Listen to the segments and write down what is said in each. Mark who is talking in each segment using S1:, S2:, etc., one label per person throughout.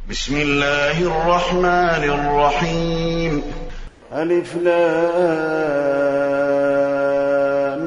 S1: بسم الله الرحمن الرحيم.
S2: ألف لام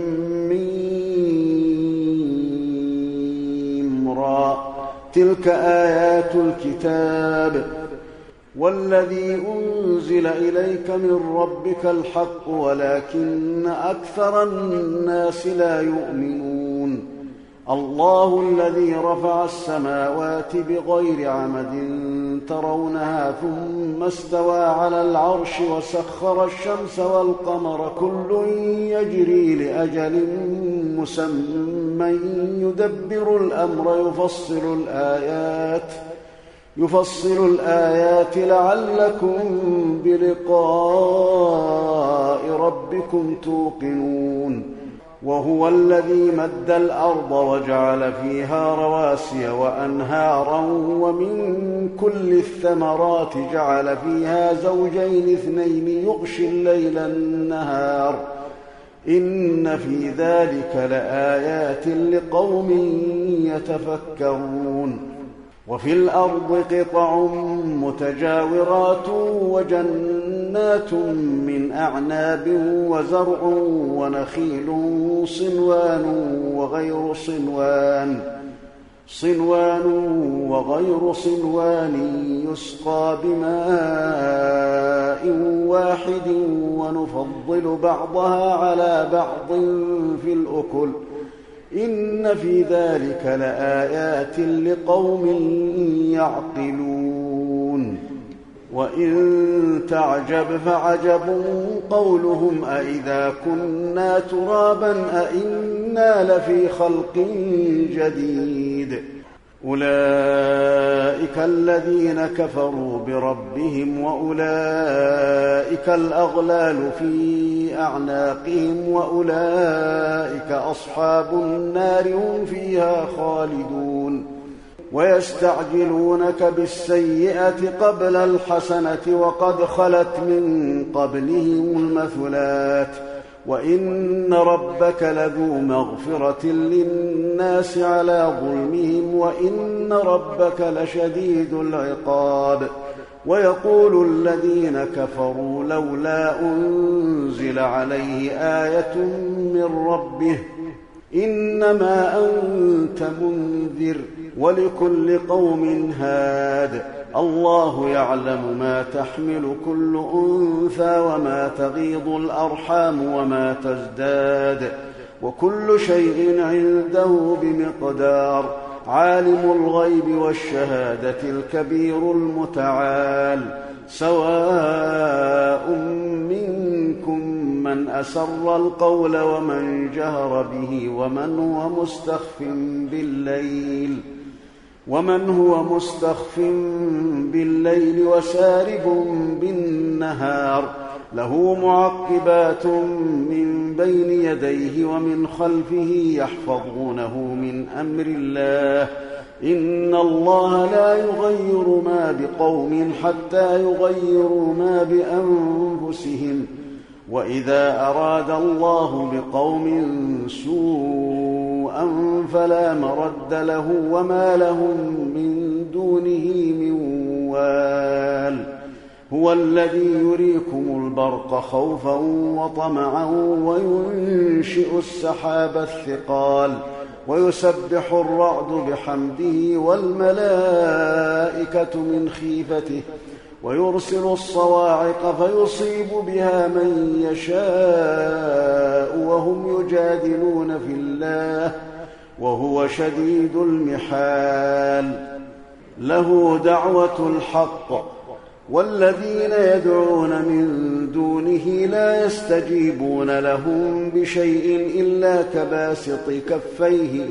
S2: ميم را تلك آيات الكتاب والذي أنزل إليك من ربك الحق ولكن أكثر الناس لا يؤمنون. الله الذي رفع السماوات بغير عمد ترونها ثم استوى على العرش وسخر الشمس والقمر كل يجري لأجل مسمى يدبر الأمر يفصل الآيات لعلكم بلقاء ربكم توقنون. وهو الذي مد الأرض وجعل فيها رواسي وأنهارا ومن كل الثمرات جعل فيها زوجين اثنين يغشي الليل النهار إن في ذلك لآيات لقوم يتفكرون. وفي الأرض قطع متجاورات وجنات من أعناب وزرع ونخيل صنوان وغير صنوان يسقى بماء واحد ونفضل بعضها على بعض في الأكل إن في ذلك لآيات لقوم يعقلون. وإن تعجب فعجب قولهم أإذا كنا ترابا أإنا لفي خلق جديد. أولئك الذين كفروا بربهم وأولئك الأغلال في أعناقهم وأولئك أصحاب النار هم فيها خالدون. ويستعجلونك بالسيئة قبل الحسنة وقد خلت من قبلهم المثلات وإن ربك لذو مغفرة للناس على ظلمهم وإن ربك لشديد العقاب. ويقول الذين كفروا لولا أنزل عليه آية من ربه إنما أنت منذر ولكل قوم هاد. الله يعلم ما تحمل كل أنثى وما تغيض الأرحام وما تزداد وكل شيء عنده بمقدار. عالم الغيب والشهادة الكبير المتعال. سواء منكم من أسر القول ومن جهر به ومن هو مستخف بالليل وسارب بالنهار. له معقبات من بين يديه ومن خلفه يحفظونه من أمر الله. إن الله لا يغير ما بقوم حتى يغيروا ما بأنفسهم. وإذا أراد الله بقوم سوءا فلا مرد له وما لهم من دونه من وال. هو الذي يريكم البرق خوفا وطمعا وينشئ السحاب الثقال ويسبح الرعد بحمده والملائكة من خيفته ويرسل الصواعق فيصيب بها من يشاء وهم يجادلون في الله وهو شديد المحال. له دعوة الحق والذين يدعون من دونه لا يستجيبون لهم بشيء إلا كباسط كفيه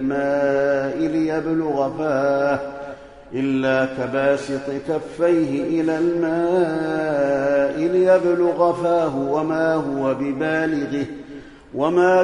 S2: إلى الماء ليبلغ فاه وما هو ببالغه وما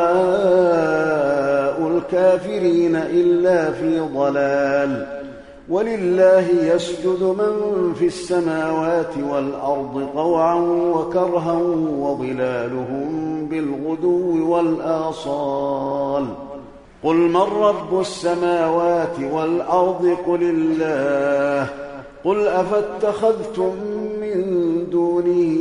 S2: دعاء الكافرين إلا في ضلال. ولله يسجد من في السماوات والأرض طوعا وكرها وظلالهم بالغدو والآصال. قل من رب السماوات والأرض قل الله قل أفاتخذتم من دونه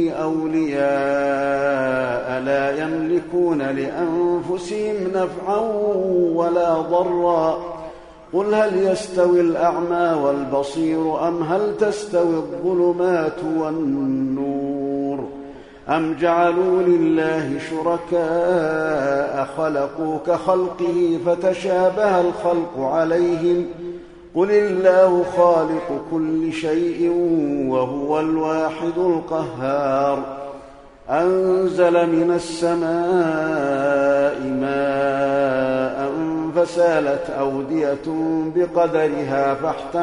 S2: أولياء لا يملكون لأنفسهم نفعا ولا ضرا قل هل يستوي الأعمى والبصير أم هل تستوي الظلمات والنور أم جعلوا لله شركاء خلقوا كخلقه فتشابه الخلق عليهم قل الله خالق كل شيء وهو الواحد القهار أنزل من السماء ماء فسالت أودية بقدرها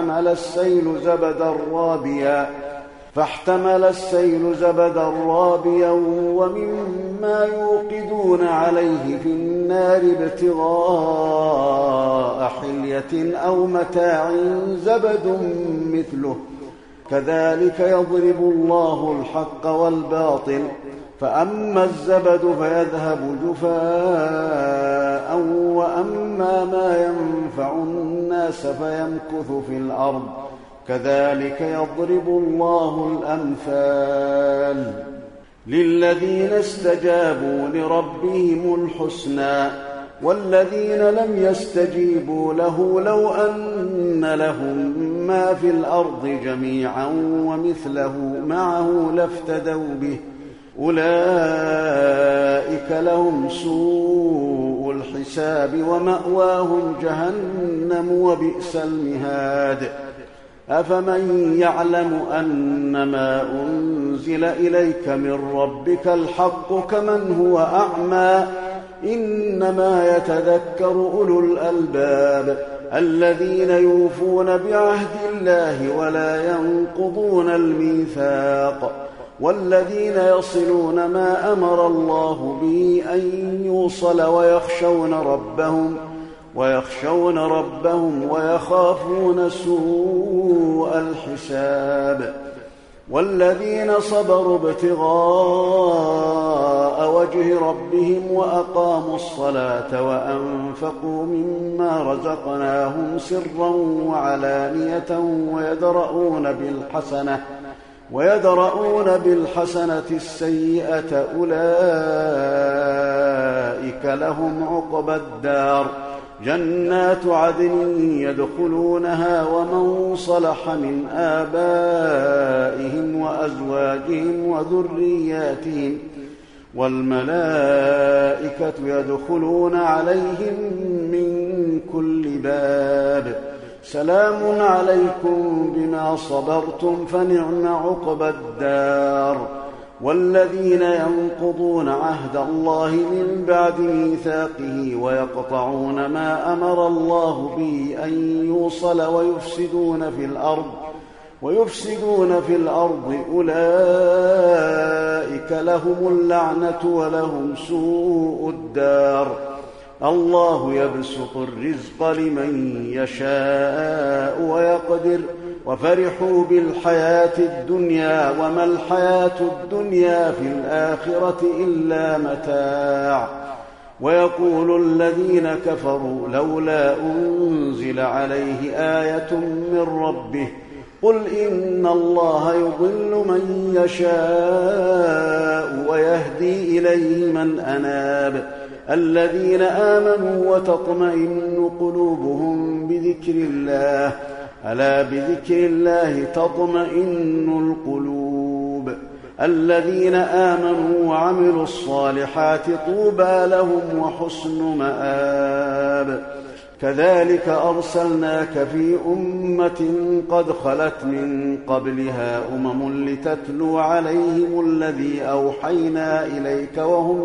S2: فاحتمل السيل زبدا رابيا ومما يوقدون عليه في النار ابتغاء حلية أو متاع زبد مثله كذلك يضرب الله الحق والباطل فأما الزبد فيذهب جفاء وأما ما ينفع الناس فيمكث في الأرض كذلك يضرب الله الأمثال للذين استجابوا لربهم الحسنى والذين لم يستجيبوا له لو أن لهم ما في الأرض جميعا ومثله معه لافتدوا به أولئك لهم سوء الحساب ومأواهم جهنم وبئس المهاد أفمن يعلم أنما أنزل إليك من ربك الحق كمن هو أعمى إنما يتذكر أولو الألباب الذين يوفون بعهد الله ولا ينقضون الميثاق والذين يصلون ما أمر الله به أن يوصل ويخشون ربهم ويخافون سوء الحساب والذين صبروا ابتغاء وجه ربهم وأقاموا الصلاة وأنفقوا مما رزقناهم سرا وعلانية ويدرؤون بالحسنة السيئة أولئك لهم عقبى الدار جنات عدن يدخلونها ومن صلح من آبائهم وأزواجهم وذرياتهم والملائكة يدخلون عليهم من كل باب سلام عليكم بما صبرتم فنعم عقبى الدار والذين ينقضون عهد الله من بعد ميثاقه ويقطعون ما أمر الله به أن يوصل ويفسدون في الأرض أولئك لهم اللعنة ولهم سوء الدار الله يبسط الرزق لمن يشاء ويقدر وفرحوا بالحياة الدنيا وما الحياة الدنيا في الآخرة إلا متاع ويقول الذين كفروا لولا أنزل عليه آية من ربه قل إن الله يضل من يشاء ويهدي إليه من أناب الذين آمنوا وتطمئن قلوبهم بذكر الله ألا بذكر الله تطمئن القلوب الذين آمنوا وعملوا الصالحات طوبى لهم وحسن مآب كذلك أرسلناك في أمة قد خلت من قبلها لتتلو عليهم الذي أوحينا إليك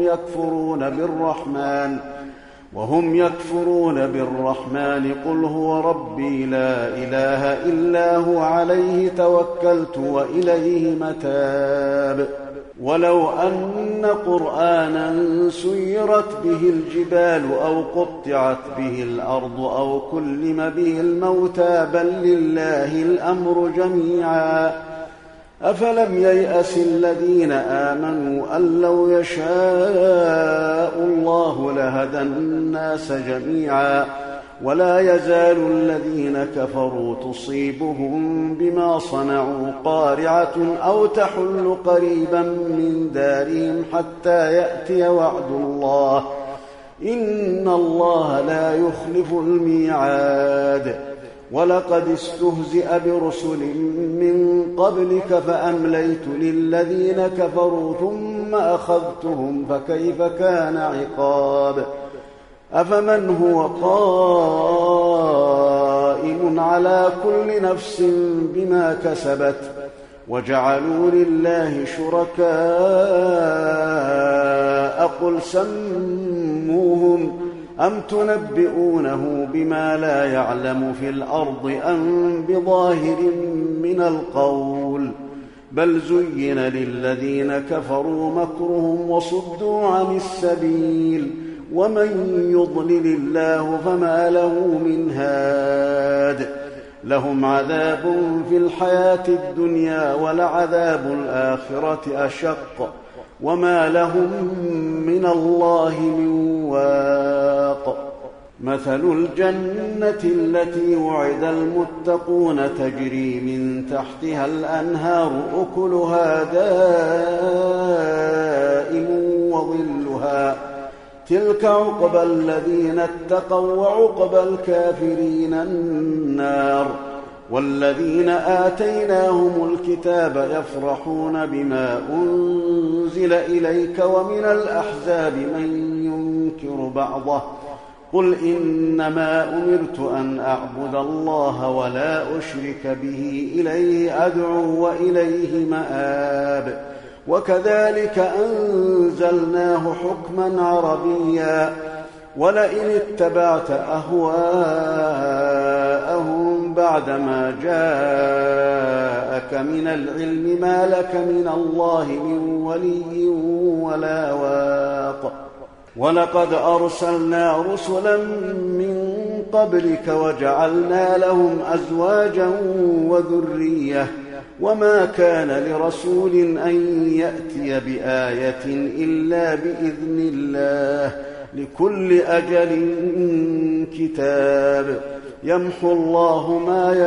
S2: وهم يكفرون بالرحمن قل هو ربي لا إله إلا هو عليه توكلت وإليه متاب ولو أن قرآنا سيرت به الجبال أو قطعت به الأرض أو كلم به الموتى بل لله الأمر جميعا أفلم ييأس الذين آمنوا أن لو يشاء الله لهدى الناس جميعا ولا يزال الذين كفروا تصيبهم بما صنعوا قارعة أو تحل قريبا من دارهم حتى يأتي وعد الله إن الله لا يخلف الميعاد ولقد استهزئ برسل من قبلك فأمليت للذين كفروا ثم أخذتهم فكيف كان عقاب أفمن هو قائم على كل نفس بما كسبت وجعلوا لله شركاء قل سموهم أم تنبئونه بما لا يعلم في الأرض أم بظاهر من القول بل زين للذين كفروا مكرهم وصدوا عن السبيل ومن يضلل الله فما له من هاد لهم عذاب في الحياة الدنيا ولعذاب الآخرة أشق وما لهم من الله من واق مثل الجنة التي وعد المتقون تجري من تحتها الأنهار أكلها دائم وظلها تلك عقبى الذين اتقوا وعقبى الكافرين النار والذين آتيناهم الكتاب يفرحون بما أنزل إليك ومن الأحزاب من ينكر بعضه قل إنما أمرت أن أعبد الله ولا أشرك به إليه أدعو وإليه مآب وكذلك أنزلناه حكما عربيا ولئن اتبعت أهواءهم بعدما جاءك من العلم ما لك من الله من ولي ولا واق ولقد أرسلنا رسلا من قبلك وجعلنا لهم أزواجا وذرية وما كان لرسول أن يأتي بآية إلا بإذن الله لكل أجل كتاب يمحو الله ما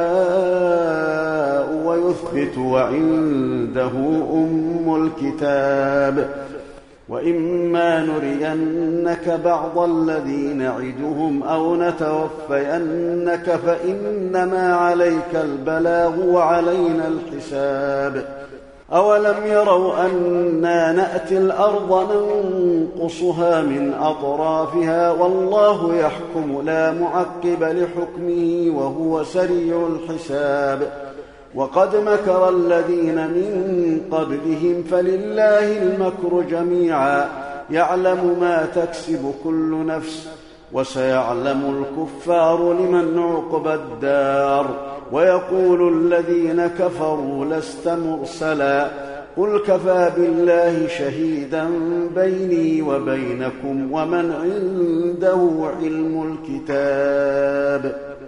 S2: يشاء ويثبت وعنده أم الكتاب وإما نرينك بعض الذي نعدهم أو نتوفينك فإنما عليك البلاغ وعلينا الحساب أولم يروا أنا نأتي الأرض ننقصها من أطرافها والله يحكم لا معقب لحكمه وهو سريع الحساب وقد مكر الذين من قبلهم فلله المكر جميعا يعلم ما تكسب كل نفس وسيعلم الكفار لمن عقبى الدار ويقول الذين كفروا لست مرسلا قل كفى بالله شهيدا بيني وبينكم ومن عنده علم الكتاب